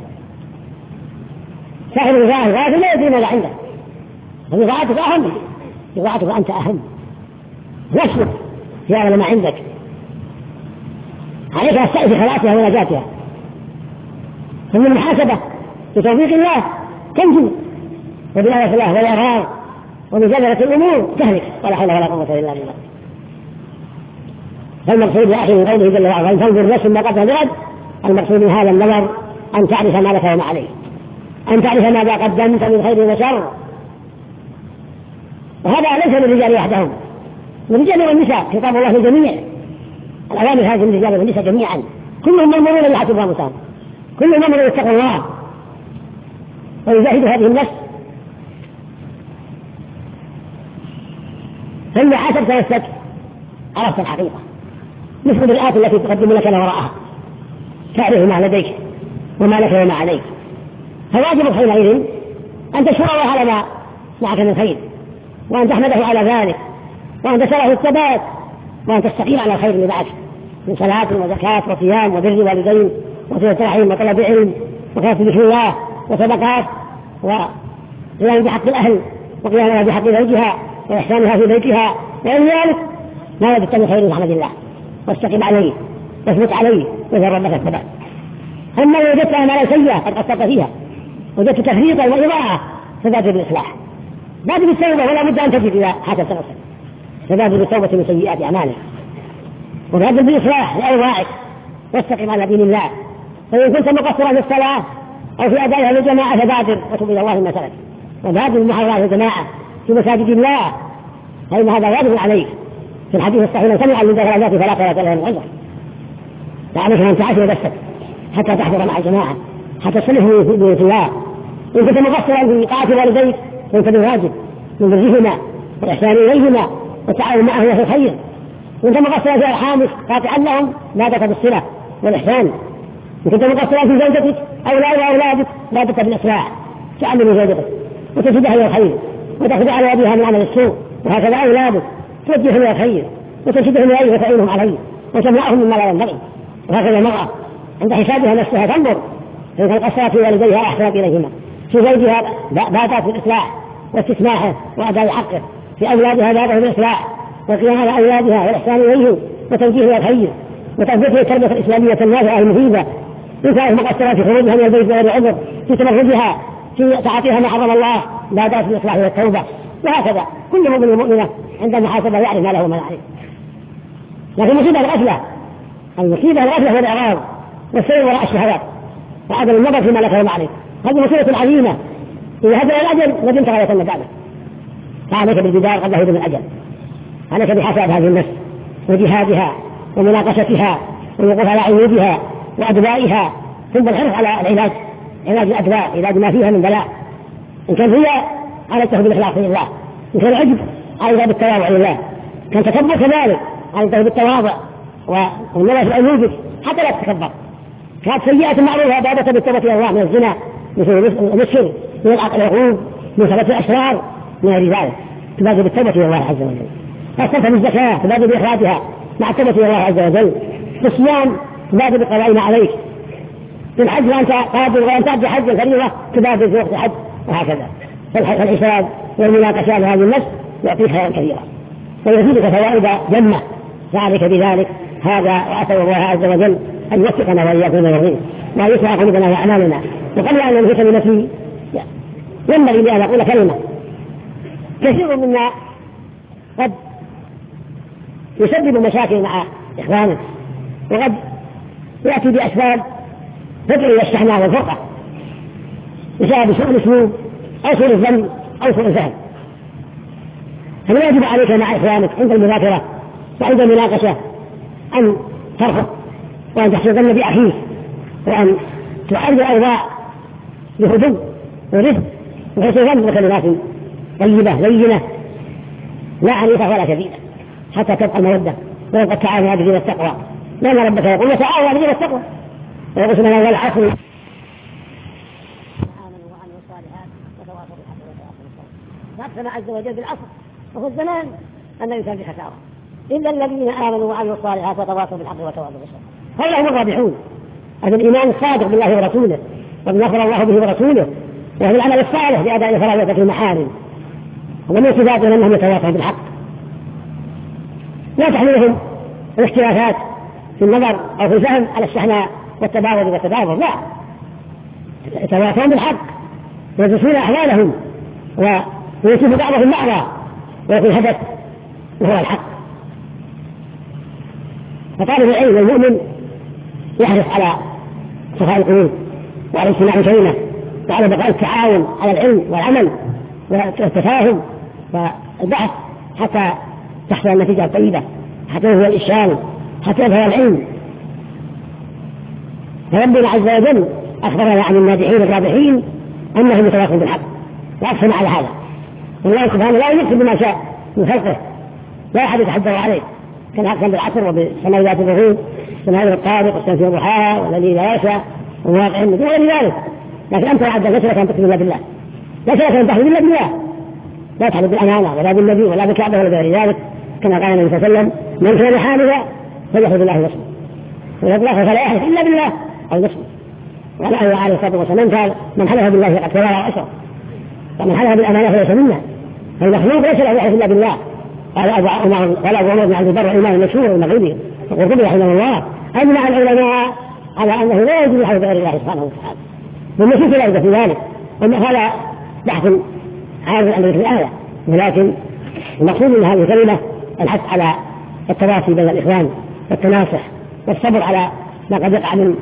صاحب الغاية الغاية لا يدري ماذا عندك، فبضاعتك أهم، بضاعتك أنت أهم، نفسك في أعلى ما عندك. عليك أستعد في خلاصها ونجاتها. ثم المحاسبة بتوفيق الله تنجو، وبآية الله والإعراض وبجلالة الأمور تهلك، ولا حول ولا قوة إلا بالله. فالمقصود يا أخي من قوله جل وعلا أن تنظر نفس ما قدمت لغد، المقصود من هذا النظر أن تعرف ما لك وما عليك، أن تعرف ماذا قدمت من خير وشر. وهذا ليس للرجال وحدهم، للرجال والنساء، خطاب الله للجميع. الأوامر هذه للرجال والنساء جميعا، كلهم مأمورون بحسب أنفسهم، كلهم مأمورون يتقوا الله ويجاهدوا هذه النفس. فإذا عاشرت نفسك عرفت الحقيقة، مثل الآيات التي تقدم لك وراءها، تعرف ما لديك وما لك وما عليك. فواجبك حينئذ أن تشكر الله على ما معك من خير، وأن تحمده على ذلك، وأن تسأله الثبات، وأن تستقيم على الخير اللي معك من صلاة وزكاة وصيام وبر والدين وصلة رحم وطلب علم وكثرة ذكر الله وصدقات وقيام بحق الأهل وقيامها بحق زوجها وإحسانها في بيتها وغير ذلك. ما وجدت من خير محمد الله واستقم عليه واثبت عليه وإذا ربك الثبات. أما لو وجدت أعمالا سيئة قد قصرت فيها، وجدت تفريطا وإضاعة، فبادر بالإصلاح، بادر بالتوبة، ولا بد أن تجد إذا حدث نفسك، فبادر بالتوبة من سيئات أعمالك، وبادر بالإصلاح لأوضاعك، واستقم على دين الله. فإن كنت مقصرا في الصلاة أو في أدائها للجماعة فبادر وتب إلى الله ما سلك، وبادر بالمحاضرات الجماعة في مساجد الله، فإن هذا واجب عليك. في الحديث الصحيح من سمع من درجات فلا صلاة له من عذر، فعليك أن تعافي نفسك حتى تحضر مع الجماعة، حتى تصلح في بيت الله. إن كنت مقصرا في طاعة والديك فأنت بواجب من برهما والإحسان إليهما والتعاون معهم في الخير. إن كنت مقصرا في أرحامك قاطعا لهم بادرت بالصلة والإحسان. إن كنت مقصرا في زوجتك أو لا أولادك بادرت بالإصلاح، تعلم زوجتك وتجدها إلى الخير وتأخذ على يدها من عمل السوء، وهكذا أولادك توجههم إلى الخير وترشدهم إليه وتعينهم عليه وتمنعهم مما لا ينبغي. وهكذا المرأة عند حسابها نفسها تنظر إن كان قصرت في والديها أحسنت إليهما، في زوجها بادرت بالإصلاح واستسماحه وأداء حقه، في أولادها بادرت بالإصلاح والقيام على أولادها والإحسان إليهم وتوجيه إلى الخير وتثبيت التربية الإسلامية النافعة المفيدة. إن كانت مقصرة في خروجها من البيت بغير عذر، في تمردها، في تعاطيها ما حرم الله، بادرت بالإصلاح والتوبة. وهكذا كل مؤمن ومؤمنة عند المحاسبة يعرف ما له وما لا يعرف. لكن مصيبة الغفلة، المصيبة الغفلة والإعراض والسير وراء الشهوات وعدم النظر فيما لك وما عليك، هذه مصيبة عظيمة. إذا هدى الأجل ندمت غاية الندامة. فعليك بالجدار قبل هدوء الأجل، عليك بحساب هذه النفس وجهادها ومناقشتها والوقوف على عيوبها وأدوائها، ثم الحرص على العلاج، علاج الأدواء، علاج ما فيها من بلاء. إن كان هي عليك بالإخلاص لله، إن كان عجب عليك بالتواضع لله، كان تكبر كذلك عليك بالتواضع والنظر في عيوبك حتى لا تتكبر. كانت سيئة معروفة بادرت بالتوبة إلى الله من الزنا، مثل المسكر، من العقوق، من ثلاث الأسرار، من غير ذلك تبادر بالتوبة إلى الله عز وجل. فاستنفذ الزكاة تبادر بإخراجها مع التوبة إلى الله عز وجل. في الصيام تبادر بقضاء ما عليك. في الحج وأنت قادر وأن تأدي حج الفريضة تبادر في وقت الحج، وهكذا. فالحساب والمناقشة لهذه النفس يعطيك خيرا كثيرا ويزيدك فوائد جمة. فعليك بذلك هذا، وأسأل الله عز وجل أن يوفقنا وإياكم لما يرضيه وأن يصلح قلوبنا وأعمالنا. وقبل أن ننهي كلمتي ينبغي لي أن أقول كلمة. كثير منا قد يسبب مشاكل مع إخوانه، وقد يأتي بأسباب تدعو إلى الشحناء والفرقة بسبب سوء الأسلوب أو سوء الظن أو سوء الفهم. فيجب عليك مع إخوانك عند المذاكرة وعند المناقشة أن ترفض وأن تحسن الظن بأخيك، وأن تعرض الأوضاع بهدوء ورفق وحسن ظن وكلمات طيبة لينة لا عنيفة ولا شديدة، حتى تبقى المودة. ويبقى التعاون على البر والتقوى، لأن ربك يقول وتعاونوا على البر والتقوى، ويقول سبحانه والعصر آمنوا وعملوا الصالحات وتواصوا بالحق وتواصوا بالصبر. فأقسم عز وجل بالعصر وهو الزمان أن يكون بخسارة إلا الذين آمنوا وعملوا الصالحات وتواصوا بالحق وتواصوا بالصبر، هؤلاء هم الرابحون. هذا الإيمان الصادق بالله ورسوله وبما أخبر الله به ورسوله، وهو العمل الصالح بأداء فرائض في المحارم، ومن صفاتهم أنهم يتواصون بالحق. لا تحملهم الاختلافات في النظر أو في الفهم على الشحناء والتباغض والتدابر، لا، يتواصون بالحق ويدرسون أحوالهم ويشوف بعضهم بعضا ويكون الهدف وهو الحق. فطالب العلم المؤمن يحرص على صفاء القلوب وعلى اجتماع الكلمة وعلى بقاء التعاون على العلم والعمل والتفاهم والبحث حتى تحصل النتيجة الطيبة، حتى يظهر الإشكال، حتى يظهر العلم. فربنا عز وجل أخبرنا عن الناجحين الرابحين أنهم يتواصون بالحق وأقسم على هذا. والله سبحانه لا يكتب بما شاء من خلقه، لا أحد يتحدث عليه، كان أقسم بالعصر وبالسماء ذات البروج والسماء الطارق والشمس وضحاها والذي لا يشاء ومواقع النجوم وغير ذلك. لكن أنت عبد ليس لك أن تكتب إلا بالله، ليس لك أن تحلف إلا بالله، لا تحلف بالأمانة ولا بالنبي ولا بالكعبة ولا بغير ذلك، كما قال النبي صلى الله عليه وسلم: من كان حالفا فليحلف بالله نصره، ولا فلا يحلف إلا بالله أو نصره. ولا أيها عليه الصلاة والسلام قال: من حلف بالله فقد كفر وأشرك، ومن حلف بالأمانة فليس منا. فالمخلوق ليس له يحلف إلا بالله. قال أبو عمر بن عبد البر الإمام المشهور المغربي وقرطبي رحمه الله: أجمع العلماء على أنه لا يجوز الحلف بغير الله سبحانه وتعالى، والنصوص لا يوجد في ذلك، وأن هذا بحث عارض عن الآية، ولكن المقصود من هذه الكلمة الحث على التواصي بين الإخوان والتناصح والصبر على ما قد يقع من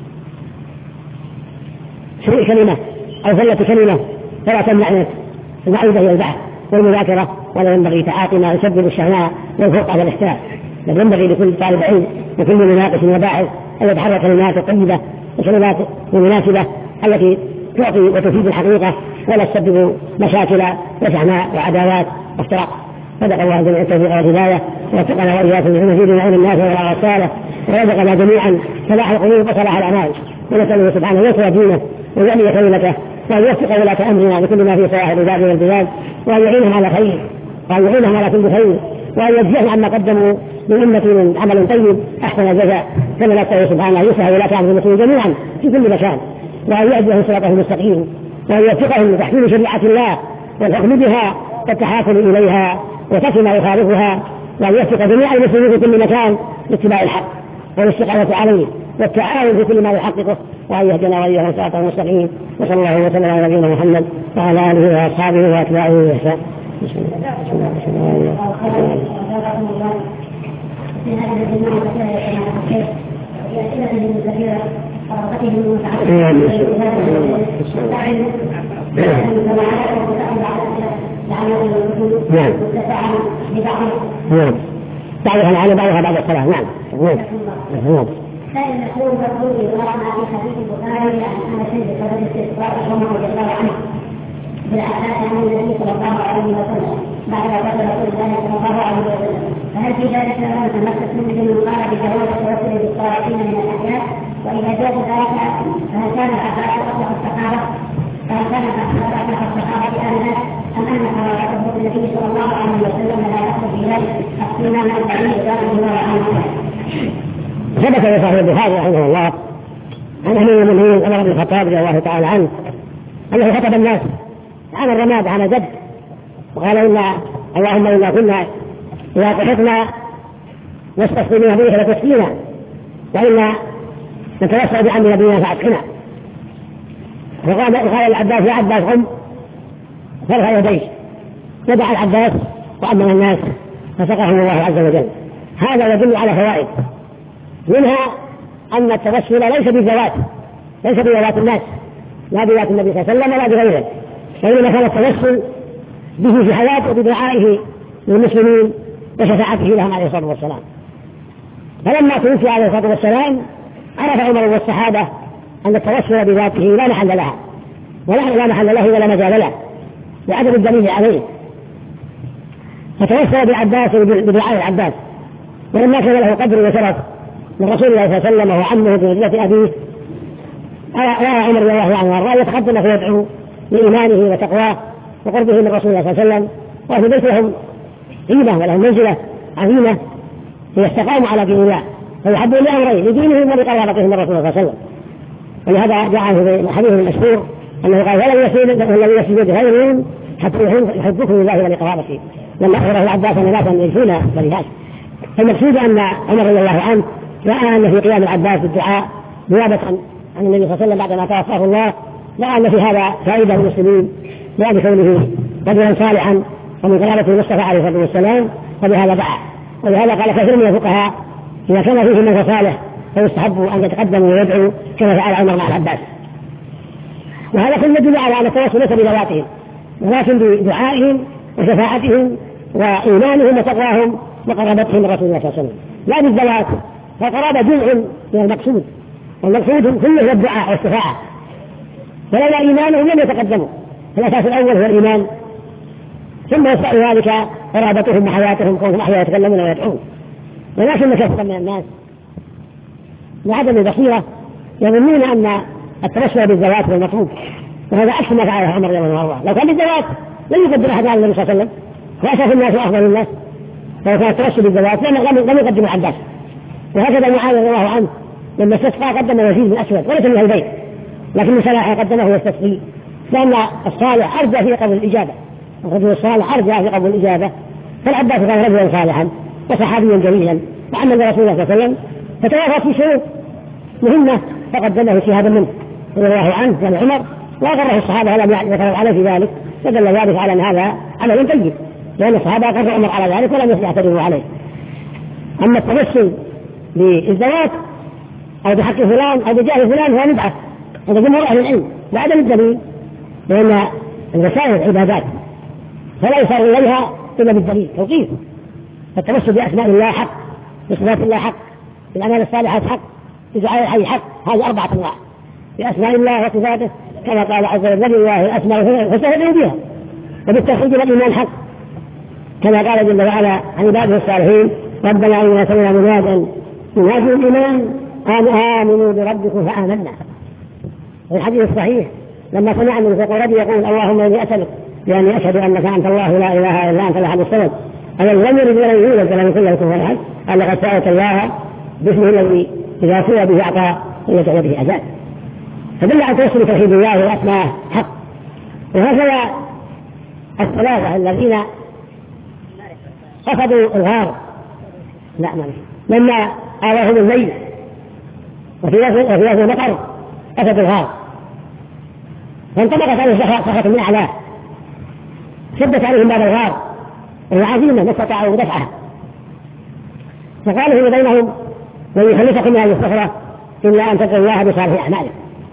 سوء كلمة أو زلة كلمة، فلا تمنع المعودة إلى البحث والمذاكرة، ولا ينبغي تعاطي ما يسبب الشهناء والفرقة والاختلاف، بل ينبغي لكل طالب علم وكل مناقش وباحث أن يتحرك كلمات طيبة وكلمات مناسبة التي تعطي وتفيد الحقيقة ولا تسبب مشاكل وشحناء وعداوات وافتراق. صدق الله جميع التوفيق والهداية، ووفقنا وإياكم لمزيد من علم الناس ولا رسالة، ورزقنا جميعا صلاح القلوب وصلاح الأعمال، ونسأله سبحانه يسوى دينه ويعلي كلمته، وأن يوفق ولاة أمرنا بكل ما فيه صلاح العباد والبلاد، وأن يعينهم على خير، وأن يعينهم على كل خير، وأن يجزيهم عما قدموا لأمة من عمل طيب أحسن الجزاء، كما نسأله سبحانه يسوى ولاة أمر المسلمين جميعا في كل مكان، وأن يهديهم صراطه المستقيم، وأن يوفقهم لتحكيم شريعة الله والحكم بها والتحاكم إليها وترك ما يخالفها، وأن يوفق جميع المسلمين في كل مكان لاتباع الحق والاستقامة عليه والتعاون في كل ما يحققه، وأن يهدنا وإياهم صراطه المستقيم. وصلى الله وسلم على نبينا محمد وعلى آله وأصحابه وأتباعه بإحسان. بسم الله بسم الله بسم الله في هذه الجماعة كثيرة وأسئلتهم كثيرة ورغبتهم نعم نعم بعضها على بعضها بعد الصلاة. نعم نعم كان المسؤول مقبول ورغم في حديث البخاري عن انس بن سبب الاستسقاء رضي الله عنه بالاحاديث عن النبي صلى الله عليه وسلم بعد وفاه رسول الله صلى الله عليه وسلم، فهل في ذلك ما تمسك من قال بجواز التوسل بالصالحين من الاحياء؟ واذا جاز ذلك فهل كان الاحاديث اطلق الصحابه؟ فهل كان الاحاديث اطلق الصحابه انس ام ان قرارته النبي صلى الله عليه وسلم لا يقصد في ذلك السنه من البعيد رضي الله عنه؟ ثبت في صحيح البخاري رحمه الله عن امير المؤمنين عمر بن الخطاب رضي الله تعالى عنه انه خطب الناس عن الرماد عن جد، وقال: إن اللهم إنا كنا إذا قحطنا نستسقي به فتسقينا، وإنا نتوسع بعمل نبينا فأسقنا. وقال العباس: يا عباس قم فارفع يديك. فدعا العباس وأمن الناس فسقاهم الله عز وجل. هذا يدل على فوائد، منها أن التوسل ليس بالذوات، ليس بذوات الناس، لا بذات النبي صلى الله عليه وسلم ولا بغيره، وإنما كان التوسل به في حياته وبدعائه للمسلمين وشفاعته لهم عليه الصلاة والسلام. فلما توفي عليه الصلاة والسلام عرف عمر والصحابة أن التوسل بذاته لا محل لها ولا محل له ولا مجال له لعدم الدليل عليه، فتوسل بالعباس بدعاء العباس، ولما كان له قدر وشرف من رسول الله صلى الله عليه وسلم وعمه بمثلة أبيه، رأى عمر رضي الله عنه وأرضاه يتقدم فيدعو لإيمانه وتقواه وقربه من رسول الله صلى الله عليه وسلم، وفي بيت لهم قيمة ولهم منزلة عظيمة ليستقاموا على دين الله، فيحبوا لأمرين: لدينهم ولقرابتهم من رسول الله صلى الله عليه وسلم. ولهذا جاء في الحديث المشهور أنه قال: ولا الذي يسجد خير حتى يحبكم لله ولقرابته، لما أخبره العباس أن ناسا يجفون ولهذا. فالمقصود أن عمر رضي الله عنه رأى أن في قيام العباس بالدعاء نيابة عن النبي صلى الله عليه وسلم بعدما توفاه الله، رأى أن في هذا فائدة للمسلمين لأن كونه رجلا صالحا ومن قرابة المصطفى عليه الصلاة والسلام، فبهذا دعا. ولهذا قال كثير من الفقهاء: إذا كان فيه من صالح فيستحب أن يتقدموا ويدعوا كما فعل عمر مع العباس. وهذا كله يدل على أن التوسل ليس بذواتهم ولكن بدعائهم وشفاعتهم وإيمانهم وتقواهم وقرابتهم من رسول الله صلى الله عليه وسلم، لا بالذوات، فالقرابة جزء من المقصود والمقصود كله الدعاء والشفاعة، ولولا إيمانهم لم يتقدموا. الأساس الأول هو الإيمان، ثم يسأل ذلك قرابتهم وحياتهم كونهم أحياء يتكلمون ويدعون. ولكن كثيرا من الناس لعدم البصيرة يظنون أن التوسل بالذوات هو المطلوب، وهذا عكس ما فعله عمر رضي الله عنه. لو كان بالذوات لم يقدم أحد على النبي صلى الله عليه وسلم، وأشرف الناس وأفضل الناس. لو كان التوسل بالذوات لم يقدم العباس. وهكذا معاذ رضي الله عنه لما استسقى قدم يزيد بن أسود وليس من البيت، لكن صلاح قدمه يستسقي، لأن الصالح أرجى في قبول الإجابة، الرجل الصالح أرجى في قبول الإجابة. فالعباس كان رجلا صالحا وصحابيا جليلا وعمل رسول الله صلى الله عليه وسلم، فتوافق في شروط مهمة فقدمه اجتهادا منه رضي الله عنه يعني عمر، وأقره الصحابة ولم يعترضوا عليه في ذلك، فدل ذلك على أن هذا عمل طيب، لأن الصحابة أقروا عمر على ذلك ولم يعترضوا عليه. أما التوسل بالزواج أو بحق فلان أو بجاه فلان هو بدعة عند جمهور أهل العلم بعدم الدليل، لأن الوسائل عبادات فلا يصار إليها إلا بالدليل توقيف. فالتوسل بأسماء الله حق، بصفات الله حق، بالأعمال الصالحة حق، بدعاء الحي حق. هذه أربعة أنواع بأسماء الله وصفاته، كما قال عز وجل لله الأسماء فاستهزئوا بها. وبالتوحيد والإيمان حق، كما قال جل وعلا عن عباده الصالحين ربنا إننا سمعنا مناديا ينادي الإيمان أن آمنوا بربكم فآمنا. في الحديث الصحيح لما سمع من القرآن يقول اللهم إني أسألك لأني أشهد أنك أنت الله لا إله إلا أنت الأحد الصمد الذي لم يلد ولم يولد ولم يكن له كفوا أحد، قال لقد سألت الله باسمه الذي إذا سئل به أعطى وإذا به أجاب. فدل على توسل توحيد الله وأسماء حق. وهكذا الثلاثة الذين قصدوا الغار لا ما لما آواهم الليل وفي لفظ مطر قصدوا الغار، فانطبقت عليه صخرة من أعلاه شدت عليهم باب الغار وهي عظيمة ما استطاعوا دفعها، فقال فيما بينهم لن يخلصكم من هذه الصخرة إلا أن تدعوا الله بصالح أعمالكم.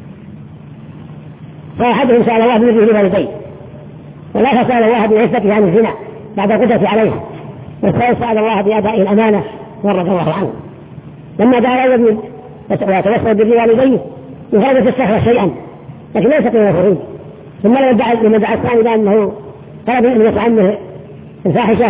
فأحدهم سأل الله بوجهه لوالديه، والآخر سأل الله بعزته عن الزنا بعد القدرة عليها، والثالث سأل الله بأداء الأمانة ورضي الله عنه. لما دعا الأول وتوسل بوالديه يغادر الصخرة شيئا لكن ليس من الخروج، ثم لما دعا لما دعا الثاني بأنه طلب أن يسعى عنه الفاحشة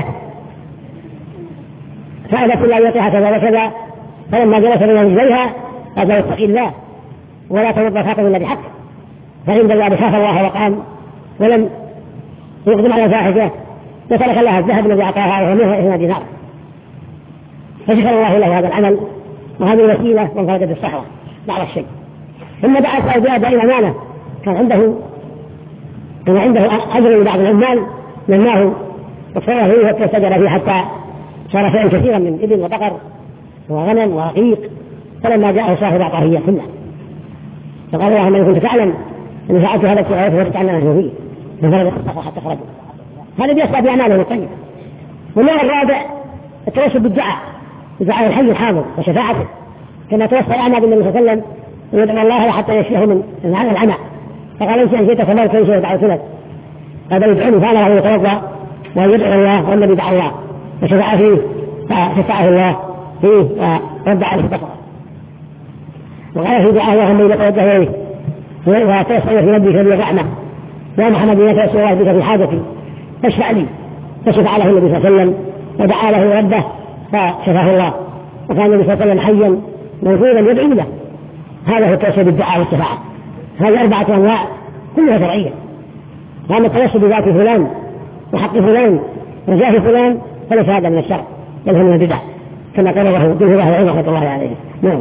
فأبت الله يطيعها كذا وكذا، فلما جلس بين رجليها قال اتق الله ولا تمض خاطب إلا بحق، فعند ذلك خاف الله وقام ولم يقدم على الفاحشة وترك الله الذهب الذي أعطاها وهو مئة وعشرين دينار، فشكر الله له هذا العمل وهذه الوسيلة وانفرد بالصحوة بعض الشيء. ثم دعا بأداء الأمانة، كان عنده كان عنده أجر لبعض العمال لماه وصار فيه واستجر فيه حتى صار شيئا كثيرا من إبل وبقر وغنم ورقيق، فلما جاءه صاحب أعطاه إياه كله، فقال اللهم إن كنت تعلم أن فعلت هذا الشيء فوجدت عننا نحن فيه فانفرد الصحوة حتى خرجوا. هذا بيصنع بأعماله الطيبة. والنوع الرابع التوسل بالدعاء، بدعاء الحي الحاضر وشفاعته، كما توسل أعمى بالنبي صلى الله عليه وسلم ويدعو الله حتى يشفيه من العمى، فقال إن شئت فمالك إن شئت دعوت لك، هذا يدعوني فأنا له يتوضأ ويدعو الله والنبي دعا الله وشفع فيه فشفعه الله فيه ورد عليه البصر. وقال في دعاء اللهم إنك توجه إليه وتوسل في نبيك لي الرحمة يا محمد إنك توسل الله بك في حاجتي فاشفع لي، فشفع له النبي صلى الله عليه وسلم ودعا له ربه فشفاه الله، وكان النبي صلى الله عليه وسلم حيا موجودا يدعو له. هذا هو التوسل بالدعاء والشفاعة. هذه أربعة أنواع كلها شرعية. وأما التوسل بذات فلان وحق فلان وجاه فلان فليس هذا من الشرع بل هو من البدع كما قال له به الله العلم رحمة الله عليه. نعم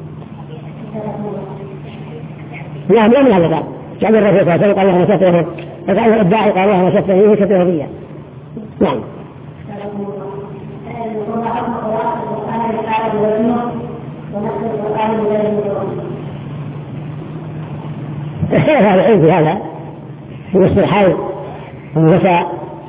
نعم لا من هذا الباب جعل الرسول صلى الله عليه وسلم قال اللهم شفه وقال الداعي قال اللهم شفه إيه شفه بيا. نعم اختلف هذا العلم في هذا في وسط الحال والوفاء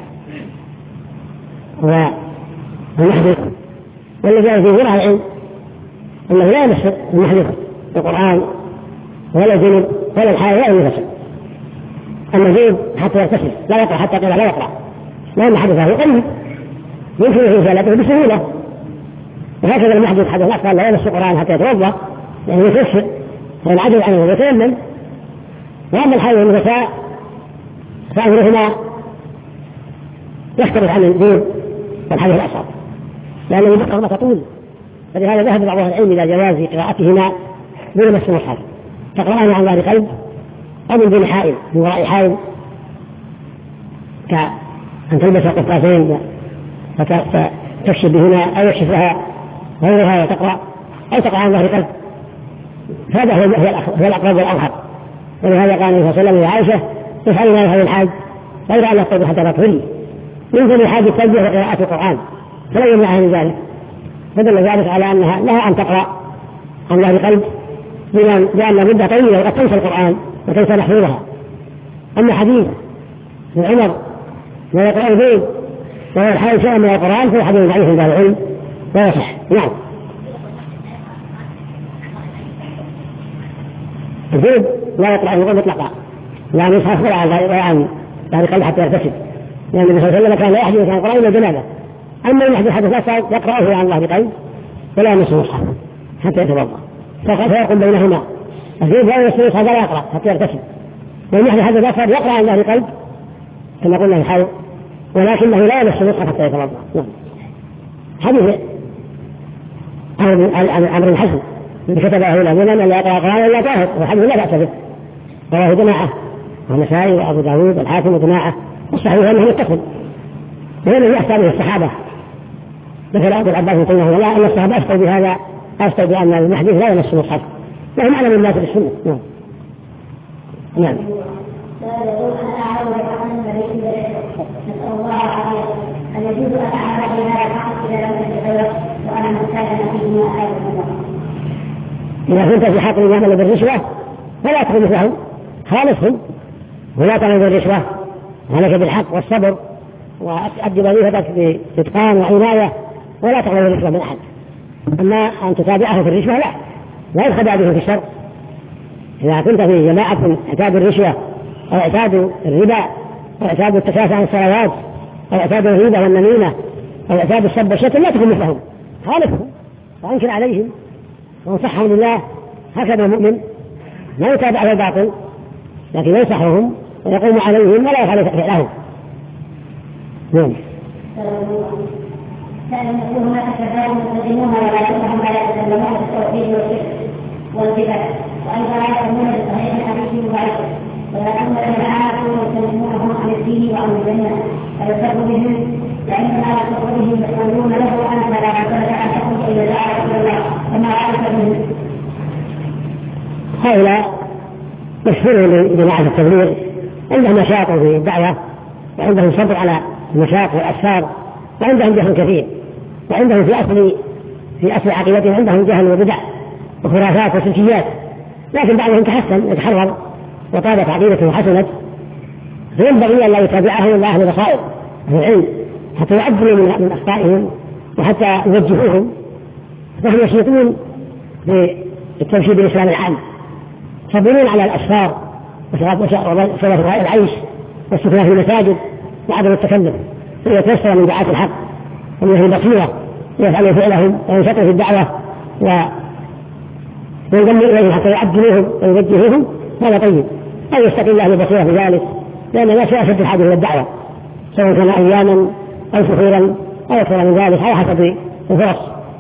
والمحدث، والذي جاء في غير العلم انه لا يمس المحدث القرآن ولا الجنب ولا الحال ولا النفس. المجيب حتى يغتسل لا يقرأ حتى قيل لا يقرأ لأن حدثه قريب يمكن في رسالته بسهولة، وهكذا المحدث حدث الأطفال لا يمس القرآن حتى يتوضأ يعني يكفر فإن عجز عنه يتيمم. وأما الحيض والنفساء فأمرهما يختلف عن الدين والحديث الأصغر، لأنه يذكرهما تطول، فلهذا ذهب بعض أهل العلم إلى جواز قراءتهما دون مس المصحف، تقرأان عن ظهر قلب أو من دون حائل من وراء حائل، كأن تلبس قفازين فتكشف بهما أو يكشف لها غيرها وتقرأ، أو تقرأ عن ظهر قلب. هذا هو الأقرب والأظهر. ولهذا قال النبي صلى الله عليه وسلم لعائشة: افعلي ما يفعل الحاج غير أن يقتضي حتى تطهري، يمكن الحاج التوجه وقراءة القرآن فلا يمنعها من ذلك. فدل ذلك على أنها لها أن تقرأ عن ظهر قلب لأن مدة طويلة وقد تنسى القرآن وتنسى محفوظها. أما حديث من عمر لا يقرأ البيت وهو الحال شيئا من القرآن فهو حديث ضعيف عند العلم لا يصح. نعم. الزيد لا يقرأ القرآن مطلقا، لا يصحف ولا عن ظهر قلب حتى يرتشد، لأن النبي صلى الله عليه وسلم كان لا يحدث عن القرآن إلا جنابه. أما من يحدث حدث أسعد يقرأه عن ظهر قلب ولا يمس المصحف حتى يتوضأ، فيقوم بينهما. الزيد لا يمس المصحف ولا يقرأ حتى يرتشد، ومن يحدث حدث أسعد يقرأ عن ظهر قلب كما قلنا الحال، ولكنه لا يمس المصحف حتى يتوضأ. حديث عمرو بن حزم الذي كتبه الأولى أن لا يقرأ القرآن إلا طاهر، وحديث لا بأس به، رواه جماعة والنسائي وأبو داود والحاكم وجماعة، والصحيح أنه يتصل وهو الذي يحتاج به الصحابة، مثل أبو العباس رضي الله عنه أن الصحابة أفتوا بهذا، أفتوا بأن المحدث لا يمس المصحف، وهم أعلم الناس بالسنة. نعم. نعم. أن يجوز أن أعمل في هذا الحق إذا لم تتغير وأنا مستعد فيه ما أعلم الله. إذا كنت في حق يعمل بالرشوة فلا تأخذ مثلهم، خالفهم ولا تعمل بالرشوة، عليك بالحق والصبر وأؤدي وظيفتك بإتقان وعناية، ولا تأخذ بالرشوة من أحد. أما أن تتابعه في الرشوة لا لا يتبع به في الشر. إذا كنت في جماعة اعتادوا الرشوة أو اعتادوا الربا أو اعتادوا التكاسل عن الصلوات أو اعتادوا الغيبة والنميمة أو اعتادوا السب والشتم لا تكون مثلهم، خالفهم وأنكر عليهم وانصحهم لله. هكذا المؤمن لا يتابع على الباطل لكن ينصحهم ويقوم عليهم ولا يفعل فعلهم. نعم. كان يكون هناك شباب يستخدمون ولكنهم لا يتكلمون بالتوحيد والشرك والبدع، وايضا لا يؤمنون بصحيح الحديث وضعيفه، ولكن الذين عاشوا يكلمونهم عن الدين وعن الجنه فيسر بهم، لانما يسر بهم يقولون له انت لا تعتمد ان تخرج الى دعوه الى الله كما عرف بهم. هؤلاء مشهورون لجماعة التبليغ، عندهم نشاط في الدعوة وعندهم صبر على المشاق والأسفار وعندهم جهل كثير، وعندهم في أصل في أصل عقيدتهم عندهم جهل وبدع وخرافات وسلكيات، لكن بعضهم تحسن يتحرر وطابت عقيدته وحسنت، فينبغي أن لا يتابعهم إلا أهل بصائر أهل العلم حتى يعدلوا من أخطائهم وحتى يوجهوهم، فهم يشيطون بالتوحيد الإسلام العام، صبرون على الأسفار وصلاة العيش والسكنة في المساجد وعدم التكلف، فيتيسر من دعاة الحق ومن أهل البصيرة ويفعلوا فعلهم وينشطوا في الدعوة وينضموا إليهم حتى يعدلوهم ويوجهوهم. هذا طيب، أو يستقل أهل البصيرة في ذلك، لأن الناس أشد الحاجة إلى الدعوة سواء كان أياما أو شهورا أو أكثر من ذلك على حسب الفرص.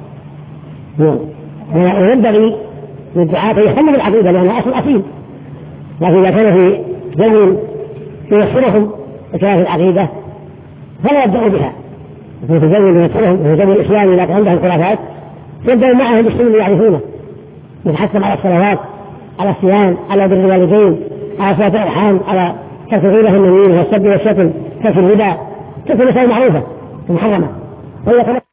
وينبغي للدعاة يهتموا بالعقيدة لأنها أصل أصيل، لكن إذا كان في جو يوفرهم إكراه العقيدة فلا يبدأوا بها، في جو يوفرهم في جو الإسلام لكن عندهم خلافات يبدأوا معهم بالسنة اللي يعرفونه، يتحكم على الصلوات، على الصيام، على بر الوالدين، على صلاة الأرحام، على ترك الغيبة والنميمة والسب والشتم، ترك الربا، ترك المسائل المعروفة المحرمة.